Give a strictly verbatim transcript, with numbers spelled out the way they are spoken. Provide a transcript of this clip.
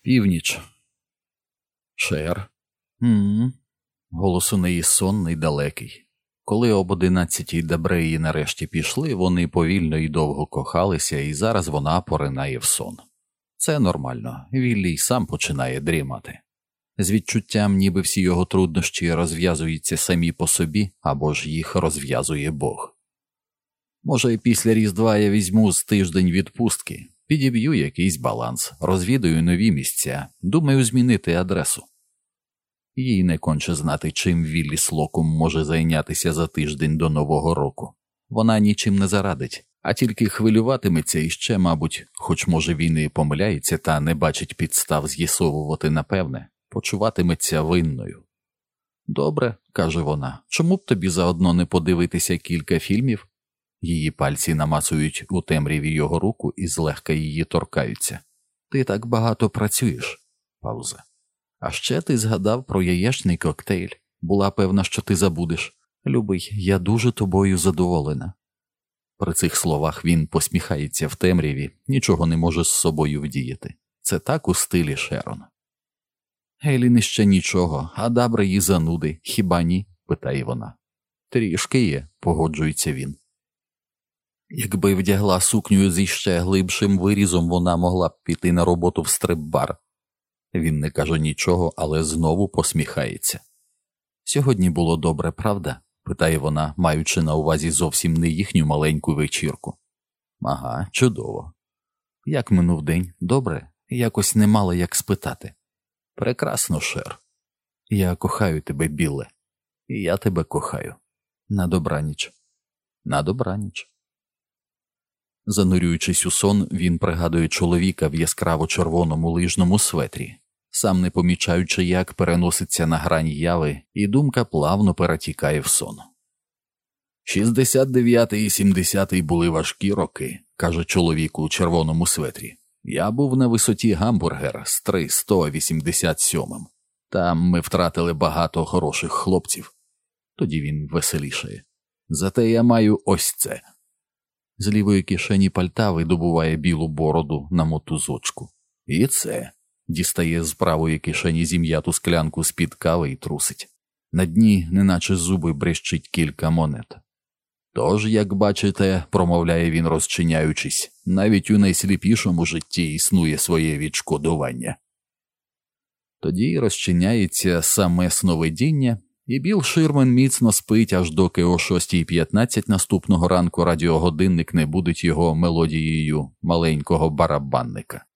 Північ. Шер. М-м. Голос у неї сонний, далекий. Коли об одинадцятій Дебреї нарешті пішли, вони повільно і довго кохалися, і зараз вона поринає в сон. Це нормально, Віллі й сам починає дрімати. З відчуттям, ніби всі його труднощі розв'язуються самі по собі, або ж їх розв'язує Бог. Може, після Різдва я візьму з тиждень відпустки, підіб'ю якийсь баланс, розвідаю нові місця, думаю змінити адресу. Їй не конче знати, чим Віллі Слокум може зайнятися за тиждень до Нового року. Вона нічим не зарадить, а тільки хвилюватиметься іще, мабуть, хоч може він і помиляється та не бачить підстав з'ясовувати напевне, почуватиметься винною. «Добре», – каже вона, – «чому б тобі заодно не подивитися кілька фільмів?» Її пальці намацують у темряві його руку і злегка її торкаються. «Ти так багато працюєш». Пауза. «А ще ти згадав про яєчний коктейль. Була певна, що ти забудеш. Любий, я дуже тобою задоволена». При цих словах він посміхається в темряві, нічого не може з собою вдіяти. Це так у стилі Шерон. «Елін іще нічого, а Дабра її зануди, хіба ні?» – питає вона. «Трішки є», – погоджується він. Якби вдягла сукню з іще глибшим вирізом, вона могла б піти на роботу в стрип-бар. Він не каже нічого, але знову посміхається. «Сьогодні було добре, правда?» – питає вона, маючи на увазі зовсім не їхню маленьку вечірку. «Ага, чудово». «Як минув день? Добре? Якось не мала як спитати». «Прекрасно, Шер. Я кохаю тебе, Білле. І я тебе кохаю. На добраніч». «На добраніч». Занурюючись у сон, він пригадує чоловіка в яскраво-червоному лижному светрі, сам не помічаючи, як переноситься на грань яви, і думка плавно перетікає в сон. «шістдесят дев'ятий і сімдесятий були важкі роки», – каже чоловік у червоному светрі. «Я був на висоті Гамбургер з три сто вісімдесят сьомим. Там ми втратили багато хороших хлопців». Тоді він веселішає. «Зате я маю ось це». З лівої кишені пальта видобуває білу бороду на мотузочку. «І це». Дістає з правої кишені зім'яту склянку з-під кави і трусить. На дні, неначе зуби, брещить кілька монет. «Тож, як бачите, – промовляє він, розчиняючись, – навіть у найсліпішому житті існує своє відшкодування». Тоді розчиняється саме сновидіння, і Білл Ширмен міцно спить, аж доки о шостій п'ятнадцять наступного ранку радіогодинник не будить його мелодією маленького барабанника.